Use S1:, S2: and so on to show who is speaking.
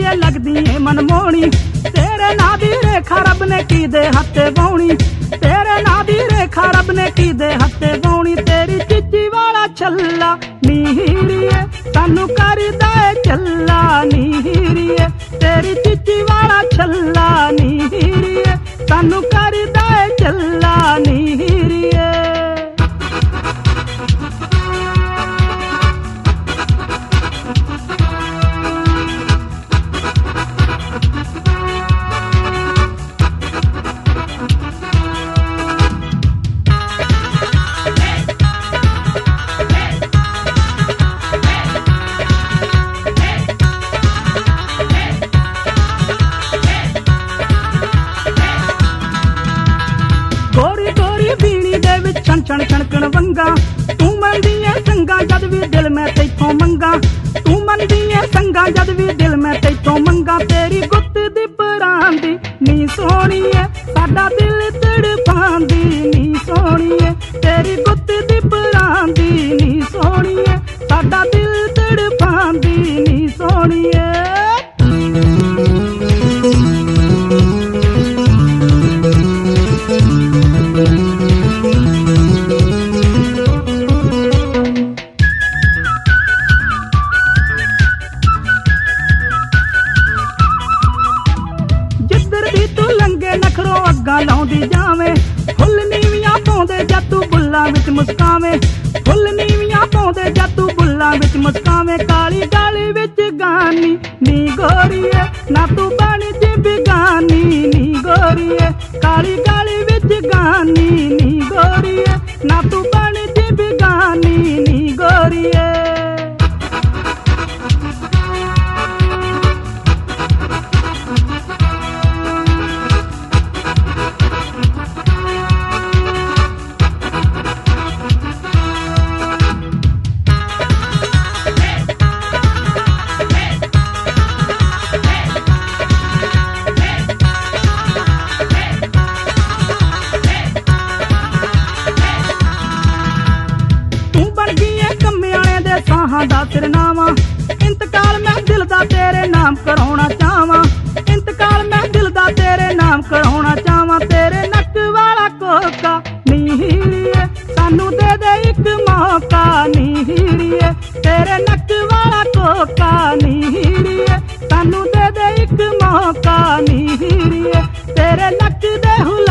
S1: ਏ लगदी ਏ मनमोहनी तेरे नां दी रेखा रब ने की दे हत्थे बाउणी तेरे नां दी रेखा रब ने की दे हत्थे बाउणी तेरी चिची वाला छल्ला नी हीरीए सानू करदा ए चल्ला नी हीरीए तेरी चिची वाला छल्ला नी हीरीए सानू करदा ए चल्ला नी हीरीए छण छणकण वंगा तू मनदी ऐ संगा जद भी दिल मैं तैथों मंगा तू मनदी ऐ संगा जद भी दिल मैं तैथों मंगा तेरी गुत्त दी परांदी नी सोहणी ऐ साडा दिल तड़पांदी नी सोहणी ऐ तेरी गुत्त दी परांदी नी सोहणी ऐ साडा दिल तड़पांदी नी सोहणी ऐ अग्गा लाउंदी जावे फुल नीवियां पाउंदे जद तू बुल्लां विच मुस्कावे फुल नीवियां पाउंदे जद तू बुल्लां विच मुस्कावे काली गाली विच गानी नी गोरीए ना तू बन जी बेगानी नी गोरीए काली गाली विच गानी नी गोरीए ना तू बन जी बेगानी नी गोरीए दा सिरनावा इंतकाल मैं दिल दा तेरे नाम कराउणा चाहवां इंतकाल मैं दिल दा तेरे नाम कराउणा चाहवां तेरे नक वाला कोका नी हीरीए सानू दे दे इक मौका नी हीरीए तेरे नक वाला कोका नी हीरीए सानू दे दे इक मौका नी हीरीए तेरे नक दे